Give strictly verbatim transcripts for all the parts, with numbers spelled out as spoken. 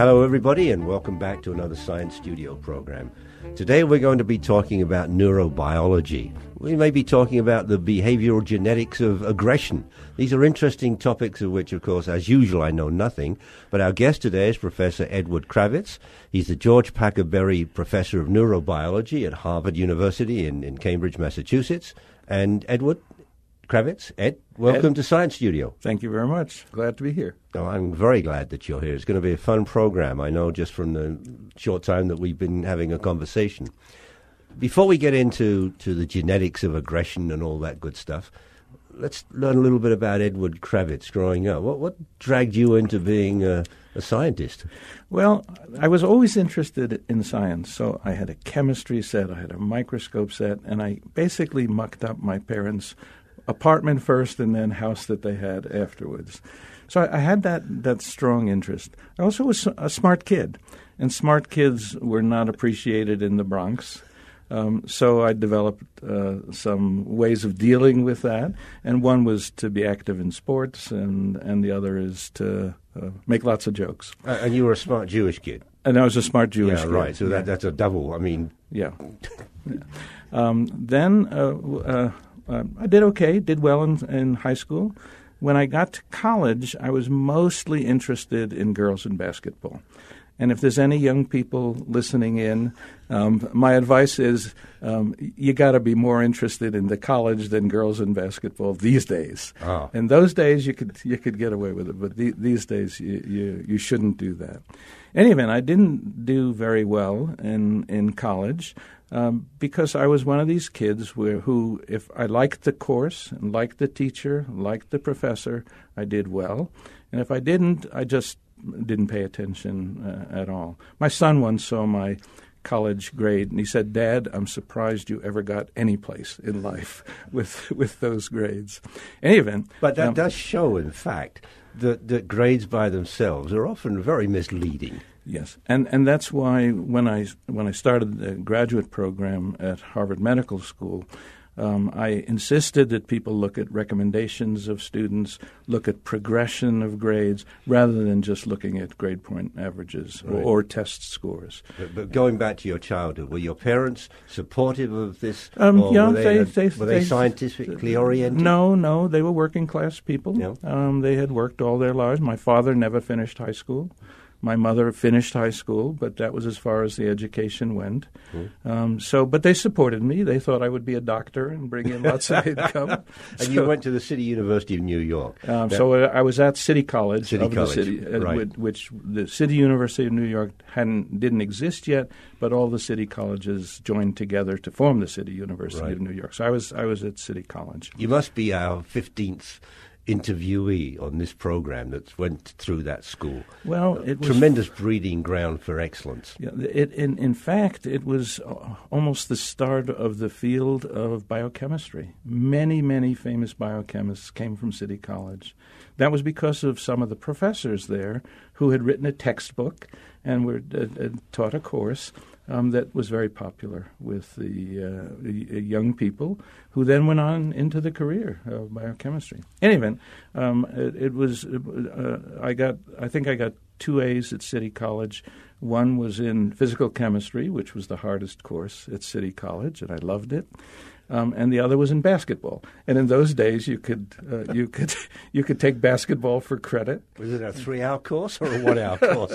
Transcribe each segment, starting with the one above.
Hello, everybody, and welcome back to another Science Studio program. Today we're going to be talking about neurobiology. We may be talking about the behavioral genetics of aggression. These are interesting topics of which, of course, as usual, I know nothing. But our guest today is Professor Edward Kravitz. He's the George Packer Berry Professor of Neurobiology at Harvard University in, in Cambridge, Massachusetts. And Edward Kravitz, Ed, welcome Ed, to Science Studio. Thank you very much. Glad to be here. Oh, I'm very glad that you're here. It's going to be a fun program, I know, just from the short time that we've been having a conversation. Before we get into to the genetics of aggression and all that good stuff, let's learn a little bit about Edward Kravitz growing up. What, what dragged you into being a, a scientist? Well, I was always interested in science, so I had a chemistry set, I had a microscope set, and I basically mucked up my parents' apartment first and then house that they had afterwards. So I, I had that, that strong interest. I also was a smart kid, and smart kids were not appreciated in the Bronx. Um, so I developed uh, some ways of dealing with that, and one was to be active in sports, and, and the other is to uh, make lots of jokes. Uh, and you were a smart Jewish kid. And I was a smart Jewish yeah, kid. right. So yeah. that, that's a double, I mean... Yeah. yeah. Um, then... Uh, uh, Uh, I did okay, did well in, in high school. When I got to college, I was mostly interested in girls in basketball. And if there's any young people listening in, um, my advice is um, you got to be more interested in the college than girls in basketball these days. Oh. In those days, you could you could get away with it, but the, these days you, you you shouldn't do that. In any event, I didn't do very well in in college. Um, because I was one of these kids where, who, if I liked the course and liked the teacher, liked the professor, I did well. And if I didn't, I just didn't pay attention uh, at all. My son once saw my college grade, and he said, "Dad, I'm surprised you ever got any place in life with with those grades." In any event, but that um, does show, in fact, that, that grades by themselves are often very misleading. Yes, and and that's why when I when I started the graduate program at Harvard Medical School, um, I insisted that people look at recommendations of students, look at progression of grades, rather than just looking at grade point averages right. or, or test scores. But, but going back to your childhood, were your parents supportive of this? Um, or yeah, were they, they, a, they, were they, they scientifically oriented? No, no, they were working class people. Yeah. Um, they had worked all their lives. My father never finished high school. My mother finished high school, but that was as far as the education went. Mm. Um, so, but they supported me. They thought I would be a doctor and bring in lots of income. And so, you went to the City University of New York. Um, so uh, I was at City College City of College, the city, uh, right. which, which the City University of New York hadn't didn't exist yet, but all the city colleges joined together to form the City University right. of New York. So I was I was at City College. You must be our fifteenth interviewee on this program that went through that school. Well, it was tremendous breeding ground for excellence. Yeah, it, in, in fact, it was almost the start of the field of biochemistry. Many, many famous biochemists came from City College. That was because of some of the professors there who had written a textbook and were uh, uh, taught a course um, that was very popular with the, uh, the young people who then went on into the career of biochemistry. In any event, um, it, it was uh, I got I think I got two A's at City College. One was in physical chemistry, which was the hardest course at City College, and I loved it. Um, and the other was in basketball. And in those days, you could uh, you could you could take basketball for credit. Was it a three-hour course or a one-hour course?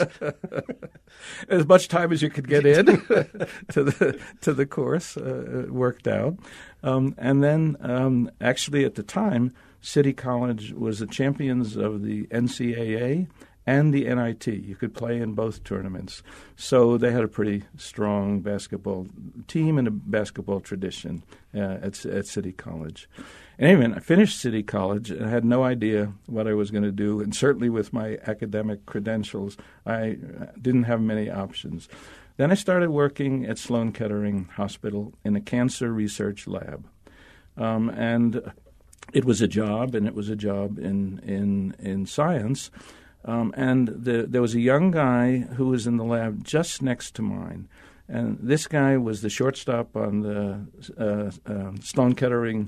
As much time as you could get in to the to the course uh, worked out. Um, and then, um, actually, at the time, City College was the champions of the N C double A and the N I T. You could play in both tournaments. So they had a pretty strong basketball team and a basketball tradition uh, at, at City College. Anyway, I finished City College and I had no idea what I was going to do, and certainly with my academic credentials, I didn't have many options. Then I started working at Sloan Kettering Hospital in a cancer research lab. Um, and it was a job, and it was a job in, in, in science. Um, and the, there was a young guy who was in the lab just next to mine. And this guy was the shortstop on the uh, uh, Sloan Kettering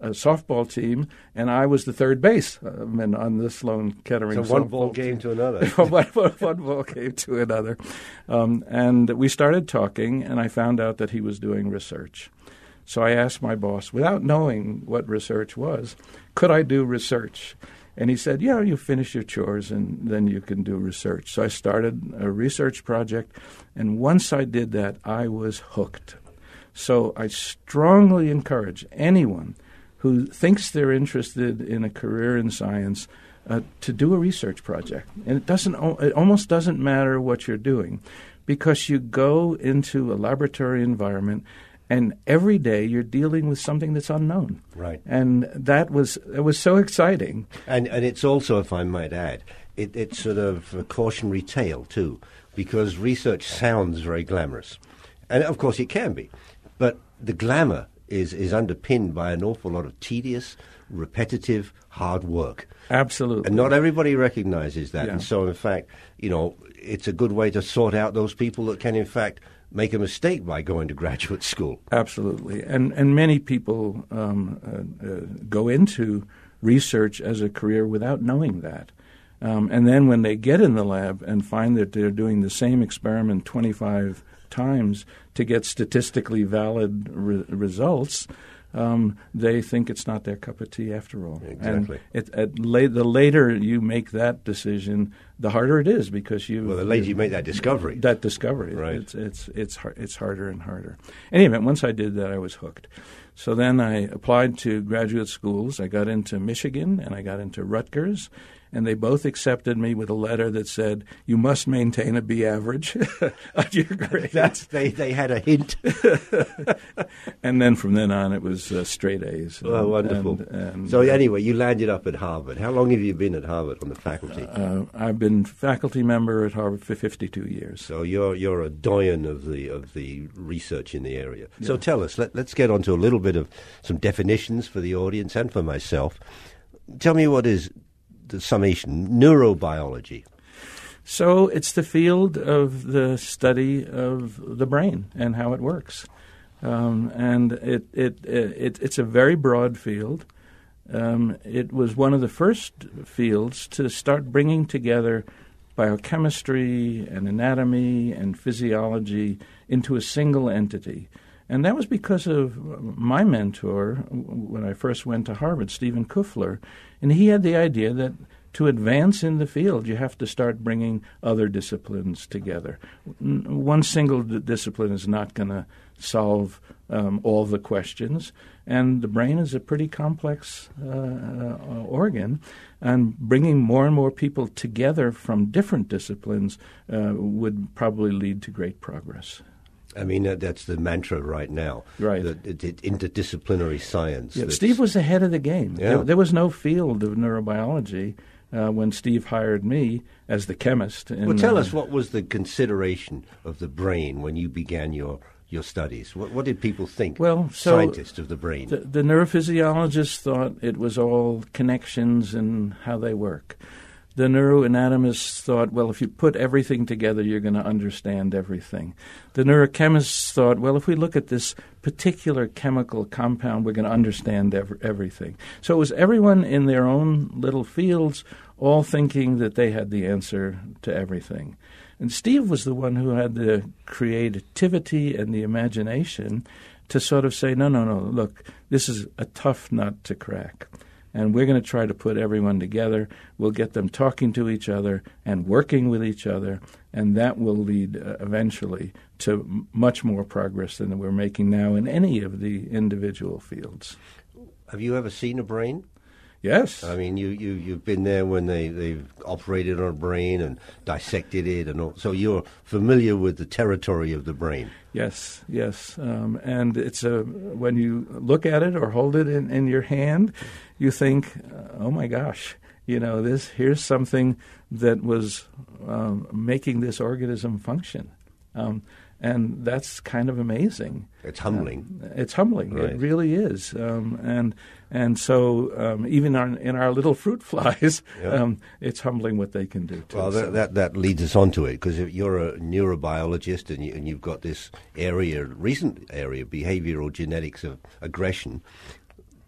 a softball team, and I was the third baseman on the Sloan Kettering. So one ball game to another. one, one ball game to another, um, and we started talking, and I found out that he was doing research. So I asked my boss, without knowing what research was, could I do research? And he said, yeah, you finish your chores and then you can do research. So I started a research project, and once I did that, I was hooked. So I strongly encourage anyone who thinks they're interested in a career in science uh, to do a research project. And it doesn't. It almost doesn't matter what you're doing, because you go into a laboratory environment, and every day you're dealing with something that's unknown. Right. And that was it was so exciting. And and it's also, if I might add, it, it's sort of a cautionary tale too, because research sounds very glamorous. And of course it can be. But the glamour is, is underpinned by an awful lot of tedious, repetitive, hard work. Absolutely. And not everybody recognizes that. Yeah. And so, in fact, you know, it's a good way to sort out those people that can, in fact, make a mistake by going to graduate school. Absolutely. And and many people um, uh, uh, go into research as a career without knowing that. Um, and then when they get in the lab and find that they're doing the same experiment twenty-five times to get statistically valid re- results, um, they think it's not their cup of tea after all. Exactly. And it, at la- the later you make that decision, the harder it is, because you. Well, the later you make that discovery. That discovery, right? It's it's it's har- it's harder and harder. Anyway, once I did that, I was hooked. So then I applied to graduate schools. I got into Michigan and I got into Rutgers. And they both accepted me with a letter that said, you must maintain a B average on your grade. That's, they, they had a hint. And then from then on, it was uh, straight A's. And, oh, wonderful. And, and, so anyway, you landed up at Harvard. How long have you been at Harvard on the faculty? Uh, I've been faculty member at Harvard for fifty-two years. So you're you're a doyen of the of the research in the area. Yeah. So tell us, let, let's get on to a little bit of some definitions for the audience and for myself. Tell me what is the summation, neurobiology. So it's the field of the study of the brain and how it works. Um, and it, it, it, it's a very broad field. Um, it was one of the first fields to start bringing together biochemistry and anatomy and physiology into a single entity. And that was because of my mentor when I first went to Harvard, Stephen Kuffler. And he had the idea that to advance in the field, you have to start bringing other disciplines together. One single d- discipline is not going to solve um, all the questions. And the brain is a pretty complex uh, uh, organ. And bringing more and more people together from different disciplines uh, would probably lead to great progress. I mean, uh, that's the mantra right now. Right. The, the, the interdisciplinary science. Yeah, Steve was ahead of the game. Yeah. There, there was no field of neurobiology uh, when Steve hired me as the chemist. In, well, tell uh, us, what was the consideration of the brain when you began your, your studies? What, what did people think, well, so scientists of the brain? The, the neurophysiologists thought it was all connections and how they work. The neuroanatomists thought, well, if you put everything together, you're going to understand everything. The neurochemists thought, well, if we look at this particular chemical compound, we're going to understand ev- everything. So it was everyone in their own little fields all thinking that they had the answer to everything. And Steve was the one who had the creativity and the imagination to sort of say, no, no, no, look, this is a tough nut to crack. And we're going to try to put everyone together. We'll get them talking to each other and working with each other, and that will lead uh, eventually to m- much more progress than we're making now in any of the individual fields. Have you ever seen a brain? Yes. I mean, you, you, you've been there when they, they've operated on a brain and dissected it, and all, so you're familiar with the territory of the brain. Yes, yes. Um, and it's a, when you look at it or hold it in, in your hand, you think, oh my gosh, you know, this here's something that was um, making this organism function. Um, and that's kind of amazing. It's humbling. Uh, it's humbling. Right. It really is. Um, and and so um, even our, in our little fruit flies, yeah. um, it's humbling what they can do too. Well, that, so. that, that leads us on to it, because you're a neurobiologist and, you, and you've got this area, recent area, behavioral genetics of aggression.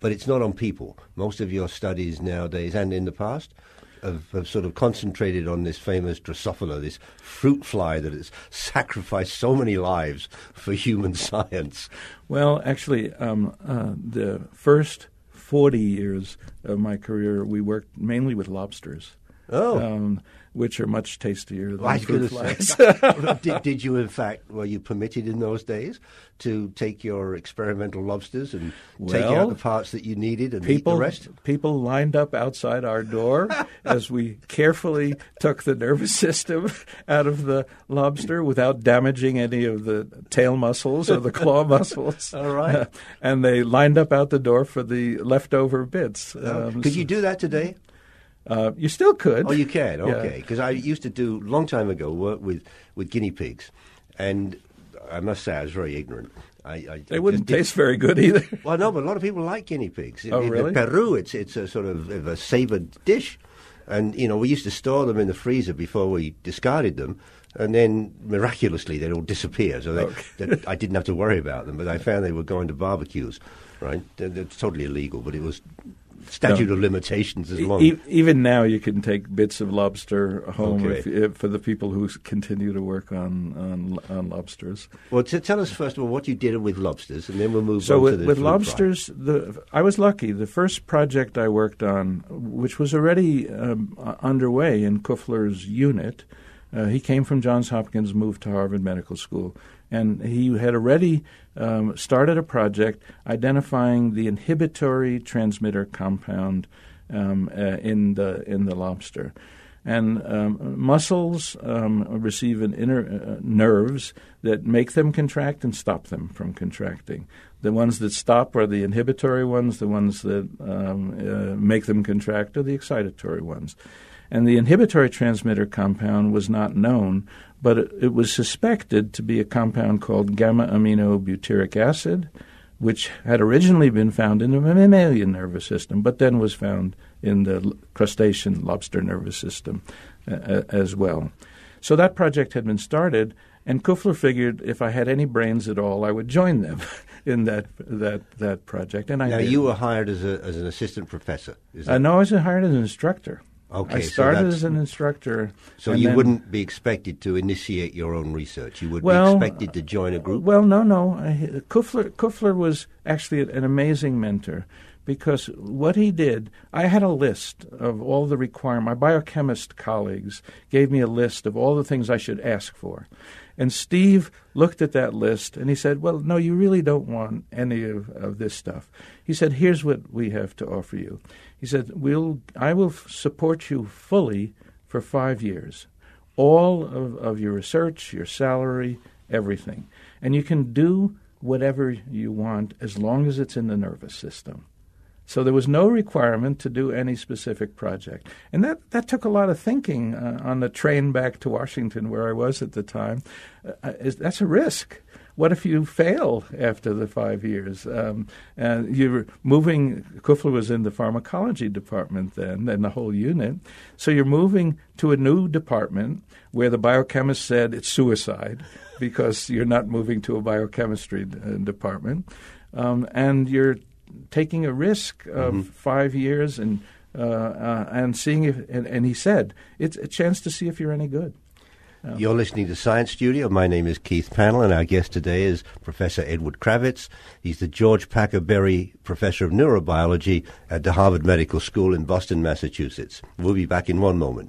but it's not on people. Most of your studies nowadays and in the past have, have sort of concentrated on this famous Drosophila, this fruit fly that has sacrificed so many lives for human science. Well, actually, um, uh, the first forty years of my career, we worked mainly with lobsters. Oh. Um, which are much tastier than I was fruit going flies. to say, did, did you, in fact, were you permitted in those days to take your experimental lobsters and take Well, out the parts that you needed and people, eat the rest? People lined up outside our door as we carefully took the nervous system out of the lobster without damaging any of the tail muscles or the claw muscles. All right. Uh, and they lined up out the door for the leftover bits. Uh, Um, could you do that today? Uh, you still could. Oh, you can? Yeah. Okay. Because I used to do, a long time ago, work with, with guinea pigs. And I must say I was very ignorant. I, I, They I wouldn't just taste very good either. Well, no, but a lot of people like guinea pigs. Oh, in, really? In Peru, it's it's a sort of, of a savoured dish. And, you know, we used to store them in the freezer before we discarded them. And then, miraculously, they'd all disappear. So they, Okay. that I didn't have to worry about them. But I found they were going to barbecues, right? It's totally illegal, but it was statute No. of limitations as E- long. e- even now, you can take bits of lobster home Okay. if, if, for the people who s- continue to work on on, on lobsters. Well, t- tell us first of all what you did with lobsters, and then we'll move So on to with, the with fruit fly. lobsters, the I was lucky. The first project I worked on, which was already um, uh, underway in Kuffler's unit, uh, he came from Johns Hopkins, moved to Harvard Medical School, and he had already um, started a project identifying the inhibitory transmitter compound um, uh, in the in the lobster. And um, muscles um, receive an inner uh, nerves that make them contract and stop them from contracting. The ones that stop are the inhibitory ones. The ones that um, uh, make them contract are the excitatory ones. And the inhibitory transmitter compound was not known, but it, it was suspected to be a compound called gamma-aminobutyric acid, which had originally been found in the mammalian nervous system, but then was found in the crustacean lobster nervous system uh, as well. So that project had been started, and Kuffler figured if I had any brains at all, I would join them in that that that project. And I Now, did. you were hired as a as an assistant professor. Is Uh, that no, I was hired as an instructor. Okay, I so started that's- as an instructor. So and you then- wouldn't be expected to initiate your own research. You would Well, be expected to join a group. Well, no, no. I, Kuffler, Kuffler was actually an amazing mentor because what he did, I had a list of all the requirements. My biochemist colleagues gave me a list of all the things I should ask for. And Steve looked at that list and he said, well, no, you really don't want any of, of this stuff. He said, here's what we have to offer you. He said, we'll, I will f- support you fully for five years. All of, of your research, your salary, everything. And you can do whatever you want as long as it's in the nervous system. So there was no requirement to do any specific project. And that, that took a lot of thinking uh, on the train back to Washington, where I was at the time. Uh, is, that's a risk. What if you fail after the five years? Um, and you're moving, Kuffler was in the pharmacology department then, and the whole unit. So you're moving to a new department where the biochemist said it's suicide because you're not moving to a biochemistry uh, department. Um, and you're taking a risk of mm-hmm. five years and uh, uh, and seeing if, and, and he said, it's a chance to see if you're any good. Um, You're listening to Science Studio. My name is Keith Pannell, and our guest today is Professor Edward Kravitz. He's the George Packer Berry Professor of Neurobiology at the Harvard Medical School in Boston, Massachusetts. We'll be back in one moment.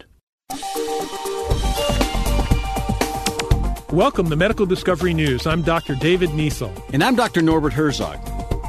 Welcome to Medical Discovery News. I'm Doctor David Niesel. And I'm Doctor Norbert Herzog.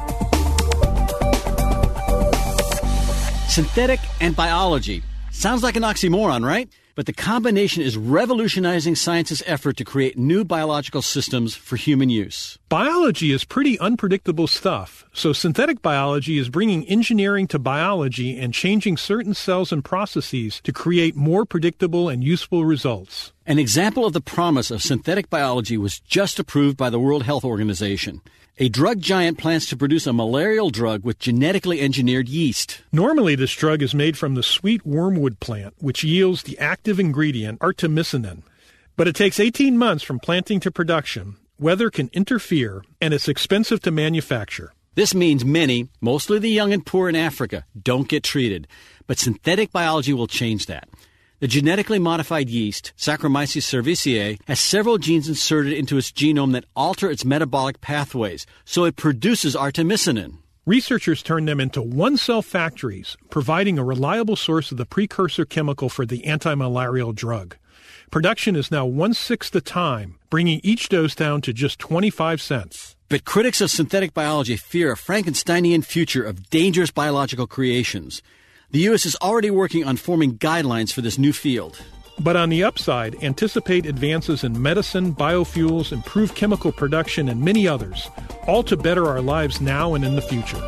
Synthetic and biology. Sounds like an oxymoron, right? But the combination is revolutionizing science's effort to create new biological systems for human use. Biology is pretty unpredictable stuff, so synthetic biology is bringing engineering to biology and changing certain cells and processes to create more predictable and useful results. An example of the promise of synthetic biology was just approved by the World Health Organization. A drug giant plans to produce a malarial drug with genetically engineered yeast. Normally, this drug is made from the sweet wormwood plant, which yields the active ingredient artemisinin. But it takes eighteen months from planting to production. Weather can interfere, and it's expensive to manufacture. This means many, mostly the young and poor in Africa, don't get treated. But synthetic biology will change that. The genetically modified yeast, Saccharomyces cerevisiae, has several genes inserted into its genome that alter its metabolic pathways, so it produces artemisinin. Researchers turned them into one-cell factories, providing a reliable source of the precursor chemical for the anti-malarial drug. Production is now one-sixth the time, bringing each dose down to just twenty-five cents. But critics of synthetic biology fear a Frankensteinian future of dangerous biological creations. The U S is already working on forming guidelines for this new field. But on the upside, anticipate advances in medicine, biofuels, improved chemical production, and many others, all to better our lives now and in the future.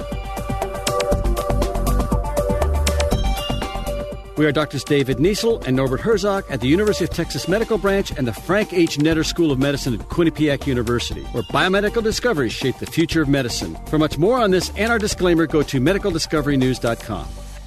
We are Doctors David Niesel and Norbert Herzog at the University of Texas Medical Branch and the Frank H. Netter School of Medicine at Quinnipiac University, where biomedical discoveries shape the future of medicine. For much more on this and our disclaimer, go to medical discovery news dot com.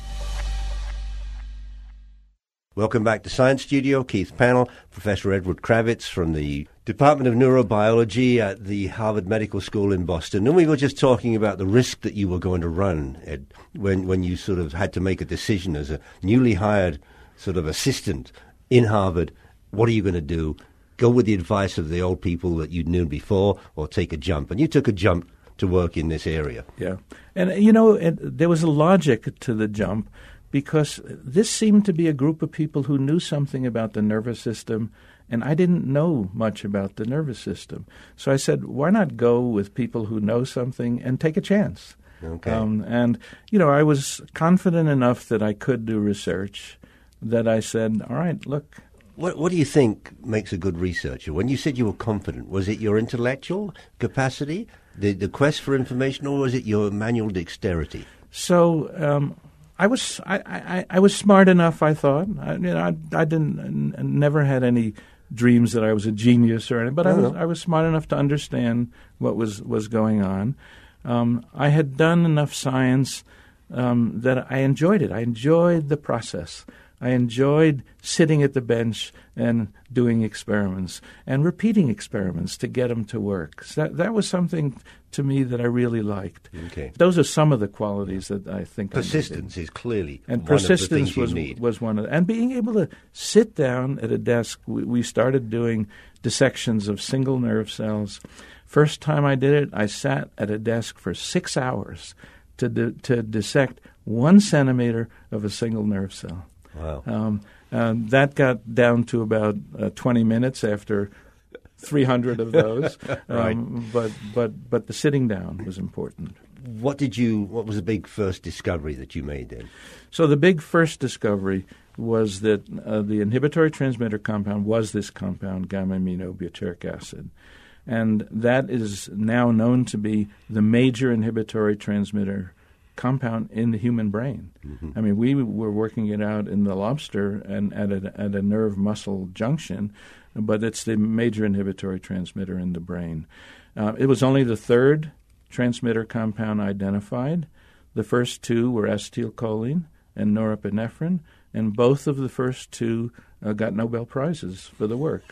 Welcome back to Science Studio. Keith Pannell, Professor Edward Kravitz from the Department of Neurobiology at the Harvard Medical School in Boston. And we were just talking about the risk that you were going to run, Ed, when, when you sort of had to make a decision as a newly hired sort of assistant in Harvard. What are you going to do? Go with the advice of the old people that you knew before, or take a jump? And you took a jump to work in this area. Yeah. And, you know, it, there was a logic to the jump, because this seemed to be a group of people who knew something about the nervous system, and I didn't know much about the nervous system. So I said, why not go with people who know something and take a chance? Okay. Um, and, you know, I was confident enough that I could do research that I said, all right, look. What, what do you think makes a good researcher? When you said you were confident, was it your intellectual capacity, the, the quest for information, or was it your manual dexterity? So um, I was I, I, I was smart enough, I thought. I, you know, I, I didn't n- never had any dreams that I was a genius or anything, but I was I was smart enough to understand what was, was going on. Um, I had done enough science um, that I enjoyed it. I enjoyed the process. I enjoyed sitting at the bench and doing experiments and repeating experiments to get them to work. So that, that was something to me that I really liked. Okay. Those are some of the qualities that I think persistence I is clearly and one persistence of the things was you need. was one of the, and being able to sit down at a desk. We, we started doing dissections of single nerve cells. First time I did it, I sat at a desk for six hours to di- to dissect one centimeter of a single nerve cell. Wow. Um, and that got down to about uh, twenty minutes after three hundred of those. Right. Um, but but but the sitting down was important. What did you? What was the big first discovery that you made then? So the big first discovery was that uh, the inhibitory transmitter compound was this compound, gamma-aminobutyric acid. And that is now known to be the major inhibitory transmitter compound in the human brain. Mm-hmm. I mean, we were working it out in the lobster and at a, at a nerve-muscle junction, but it's the major inhibitory transmitter in the brain. Uh, it was only the third transmitter compound identified. The first two were acetylcholine and norepinephrine, and both of the first two uh, got Nobel Prizes for the work.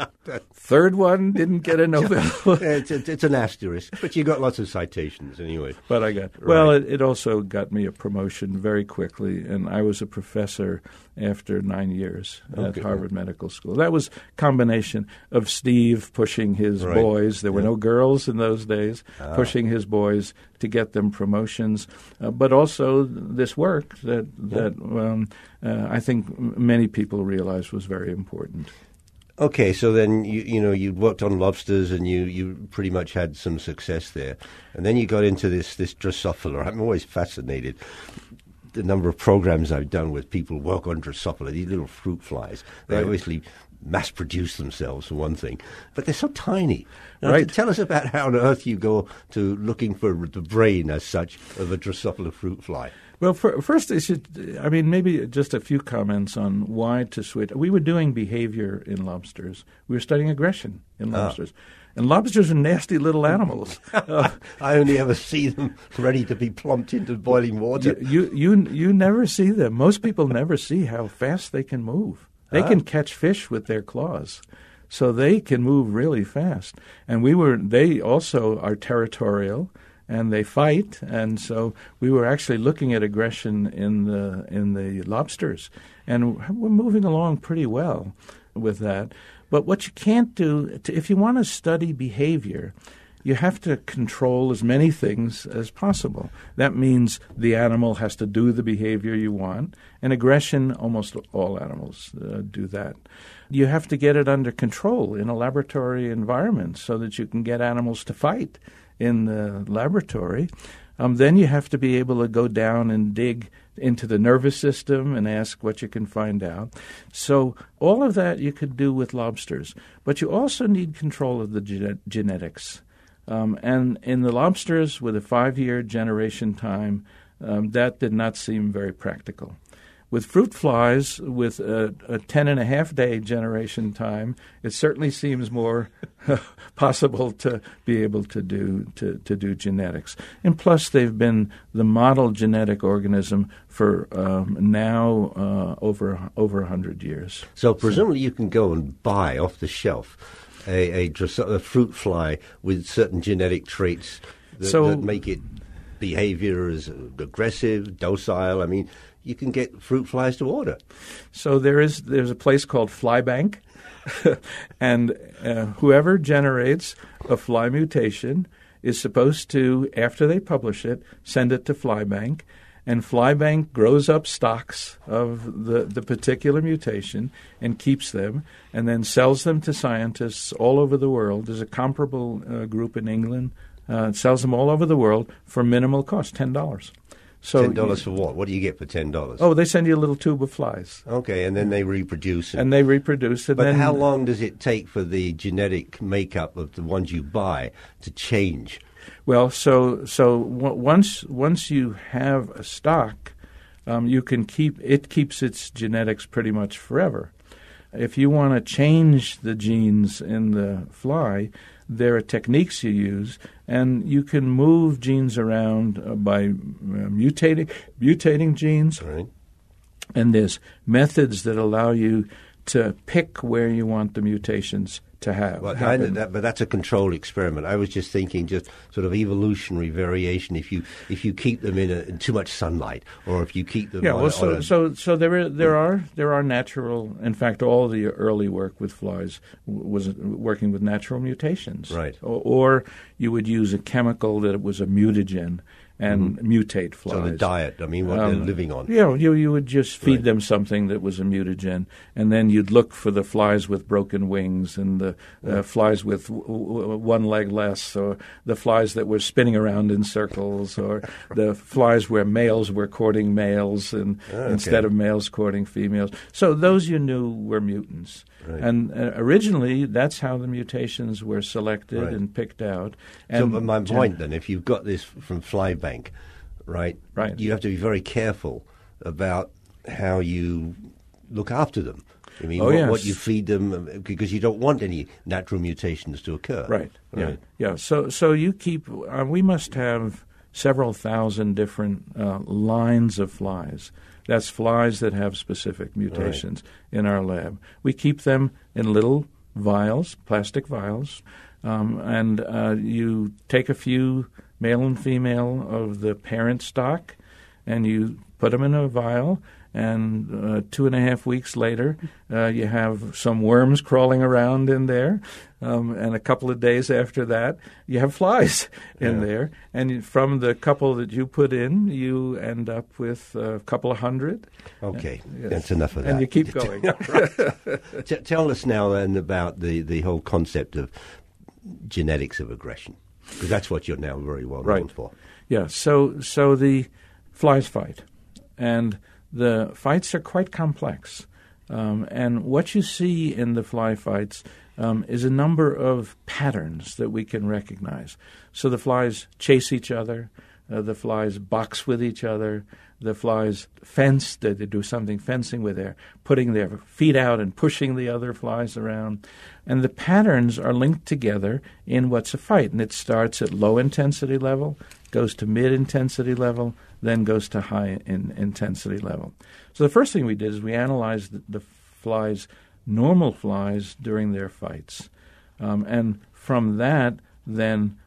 Third one didn't get a Nobel. it's, it's, it's an asterisk, but you got lots of citations anyway. But I got right. well. It, it also got me a promotion very quickly, and I was a professor after nine years okay. at Harvard Medical School. That was a combination of Steve pushing his right. boys. There were yeah. no girls in those days. Ah. Pushing his boys to get them promotions, uh, but also this work that that um, uh, I think many people realized was very important. Okay, so then you you know you worked on lobsters and you, you pretty much had some success there, and then you got into this this Drosophila. I'm always fascinated. The number of programs I've done with people work on Drosophila, these little fruit flies. They right. obviously mass produce themselves for one thing, but they're so tiny. Now, right. Tell us about how on earth you go to looking for the brain as such of a Drosophila fruit fly. Well, for, first, I should, I mean, maybe just a few comments on why to switch. We were doing behavior in lobsters. We were studying aggression in lobsters. Ah. And lobsters are nasty little animals. Uh, I only ever see them ready to be plumped into boiling water. You, you, you, you never see them. Most people never see how fast they can move. They ah. can catch fish with their claws. So they can move really fast. And we were, they also are territorial. and they fight. And so we were actually looking at aggression in the in the lobsters, and we're moving along pretty well with that. But what you can't do, to, if you want to study behavior, you have to control as many things as possible. That means the animal has to do the behavior you want, and aggression, almost all animals uh, do that. You have to get it under control in a laboratory environment so that you can get animals to fight in the laboratory. Um, then you have to be able to go down and dig into the nervous system and ask what you can find out. So all of that you could do with lobsters. But you also need control of the gene- genetics. Um, and in the lobsters, with a five-year generation time, um, that did not seem very practical. With fruit flies, with a, a ten and a half day generation time, it certainly seems more possible to be able to do to, to do genetics. And plus, they've been the model genetic organism for um, now uh, over over a hundred years. So presumably, you can go and buy off the shelf a, a, a fruit fly with certain genetic traits that, so, that make it behavior as aggressive, docile. I mean, you can get fruit flies to order. So there is there's a place called FlyBank, and uh, whoever generates a fly mutation is supposed to, after they publish it, send it to FlyBank, and FlyBank grows up stocks of the, the particular mutation and keeps them, and then sells them to scientists all over the world. There's a comparable uh, group in England. Uh, sells them all over the world for minimal cost, ten dollars. So ten dollars for what? What do you get for ten dollars? Oh, they send you a little tube of flies. Okay, and then they reproduce. And, and they reproduce. And but then, how long does it take for the genetic makeup of the ones you buy to change? Well, so so w- once once you have a stock, um, you can keep it keeps its genetics pretty much forever. If you want to change the genes in the fly, there are techniques you use, and you can move genes around uh, by uh, mutating mutating genes. Right. And there's methods that allow you to pick where you want the mutations to have. Well, I, that, but that's a controlled experiment. I was just thinking, just sort of evolutionary variation. If you if you keep them in, a, in too much sunlight, or if you keep them, yeah. on, Well, so on a, so so there are, there are there are natural. In fact, all the early work with flies w- was working with natural mutations. Right. Or, or you would use a chemical that was a mutagen and mm-hmm. mutate flies. So the diet, I mean, what um, they're living on. Yeah, you you would just feed right. them something that was a mutagen, and then you'd look for the flies with broken wings and the uh, flies with w- w- one leg less, or the flies that were spinning around in circles, or the flies where males were courting males and oh, okay. instead of males courting females. So those you knew were mutants. Right. And uh, originally, that's how the mutations were selected right. and picked out. And so my point then, if you've got this from FlyBank, right, right, you have to be very careful about how you look after them. I mean, oh, what, yes. what you feed them, because you don't want any natural mutations to occur. Right, right. yeah. yeah. So, so you keep, uh, we must have several thousand different uh, lines of flies. That's flies that have specific mutations right. in our lab. We keep them in little vials, plastic vials, um, and uh, you take a few male and female of the parent stock, and you put them in a vial, and uh, two and a half weeks later, uh, you have some worms crawling around in there, um, and a couple of days after that, you have flies in yeah. there. And from the couple that you put in, you end up with a couple of hundred. Okay, uh, yes. That's enough of that. And you keep going. T- tell us now then about the, the whole concept of genetics of aggression, because that's what you're now very well right. known for. Yeah, so so the flies fight, and the fights are quite complex. Um, and what you see in the fly fights um, is a number of patterns that we can recognize. So the flies chase each other, uh, the flies box with each other, the flies fence, they, they do something fencing where they're putting their feet out and pushing the other flies around. And the patterns are linked together in what's a fight. And it starts at low intensity level, goes to mid-intensity level, then goes to high in intensity level. So the first thing we did is we analyzed the, the flies, normal flies, during their fights. Um, and from that, then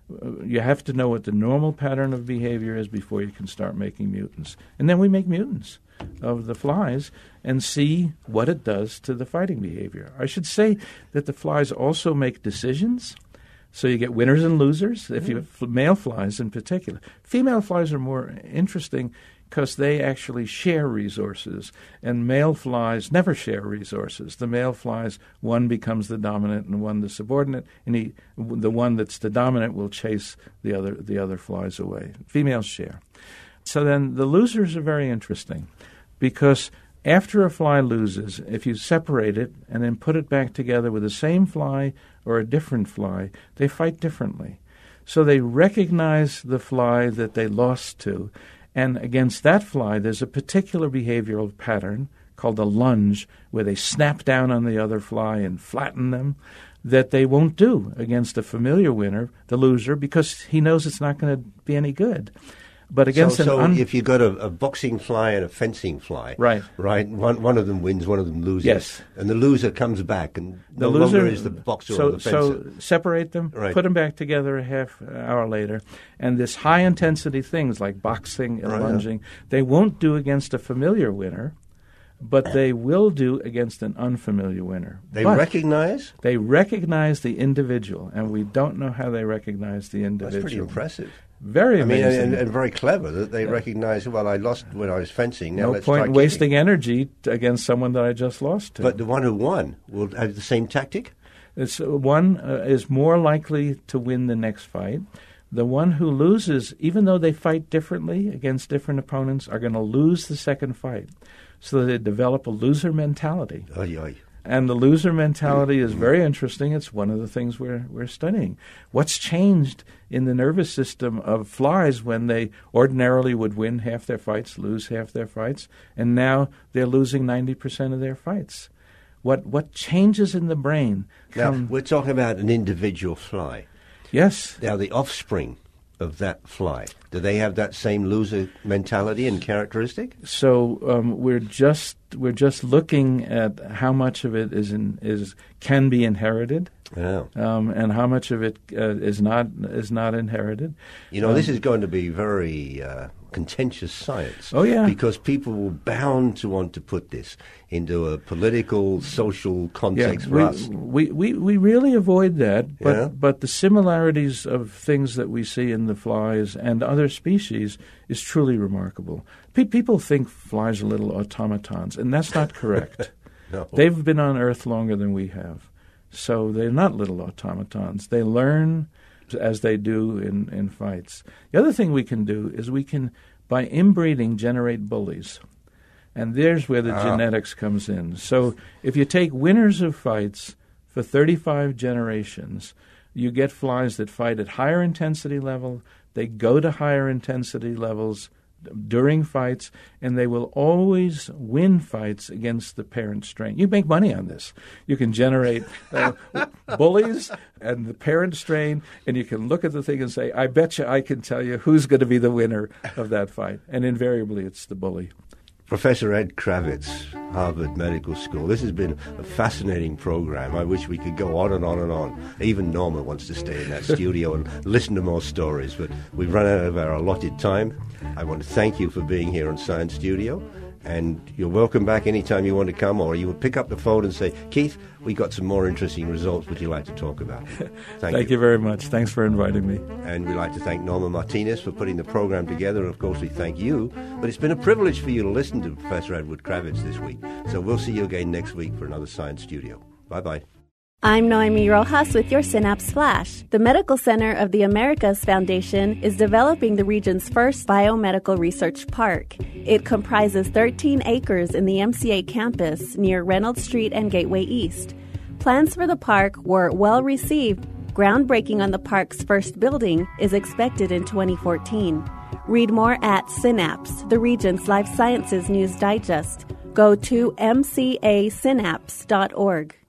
uh, you have to know what the normal pattern of behavior is before you can start making mutants. And then we make mutants of the flies and see what it does to the fighting behavior. I should say that the flies also make decisions. So you get winners and losers, if you have male flies in particular. Female flies are more interesting because they actually share resources, and male flies never share resources. The male flies, one becomes the dominant and one the subordinate, and he, the one that's the dominant will chase the other the other flies away. Females share. So then the losers are very interesting because after a fly loses, if you separate it and then put it back together with the same fly or a different fly, they fight differently. So they recognize the fly that they lost to, and against that fly there's a particular behavioral pattern called a lunge, where they snap down on the other fly and flatten them, that they won't do against a familiar winner, the loser, because he knows it's not going to be any good. But against so, an so un- if you've got a, a boxing fly and a fencing fly, right, right, one one of them wins, one of them loses, yes, and the loser comes back, and the no loser longer is the boxer so, or the fencer. So separate them, right. Put them back together a half hour later, and this high intensity things like boxing and right, lunging, yeah. they won't do against a familiar winner, but they will do against an unfamiliar winner. They but recognize? They recognize the individual, and we don't know how they recognize the individual. That's pretty impressive. Very I mean, amazing. and, and very clever that they yeah. recognize, well, I lost when I was fencing, now no let's point try in wasting kicking. energy t- against someone that I just lost to. But the one who won will have the same tactic? It's, uh, one uh, is more likely to win the next fight. The one who loses, even though they fight differently against different opponents, are going to lose the second fight. So they develop a loser mentality. Oy, oy. And the loser mentality is very interesting. It's one of the things we're we're studying. What's changed in the nervous system of flies when they ordinarily would win half their fights, lose half their fights, and now they're losing ninety percent of their fights? What what changes in the brain? Now, Come, we're talking about an individual fly. yes. Now, the offspring of that fly, do they have that same loser mentality and characteristic? So um, we're just we're just looking at how much of it is in, is can be inherited, Yeah. um, and how much of it uh, is not is not inherited. You know, Um, this is going to be very uh, contentious science. Oh, yeah. Because people will bound to want to put this into a political, social context for we, us. We, we, we really avoid that, but Yeah. but the similarities of things that we see in the flies and other species is truly remarkable. Pe- people think flies are little automatons, and that's not correct. No. They've been on Earth longer than we have, so they're not little automatons. They learn as they do in, in fights. The other thing we can do is we can, by inbreeding, generate bullies. And there's where the Ah. genetics comes in. So if you take winners of fights for thirty-five generations, you get flies that fight at higher intensity level. They go to higher intensity levels during fights, and they will always win fights against the parent strain. You make money on this. You can generate uh, bullies and the parent strain, and you can look at the thing and say, I bet you I can tell you who's going to be the winner of that fight. And invariably, it's the bully. Professor Ed Kravitz, Harvard Medical School. This has been a fascinating program. I wish we could go on and on and on. Even Norma wants to stay in that studio and listen to more stories, but we've run out of our allotted time. I want to thank you for being here on Science Studio, and you're welcome back anytime you want to come, or you would pick up the phone and say, Keith, we got some more interesting results. Would you like to talk about? Thank, Thank you. you very much. Thanks for inviting me. And we'd like to thank Norma Martinez for putting the program together. And, of course, we thank you. But it's been a privilege for you to listen to Professor Edward Kravitz this week. So we'll see you again next week for another Science Studio. Bye-bye. I'm Noemi Rojas with your Synapse Flash. The Medical Center of the Americas Foundation is developing the region's first biomedical research park. It comprises thirteen acres in the M C A campus near Reynolds Street and Gateway East. Plans for the park were well received. Groundbreaking on the park's first building is expected in twenty fourteen. Read more at Synapse, the region's life sciences news digest. Go to m c a synapse dot org.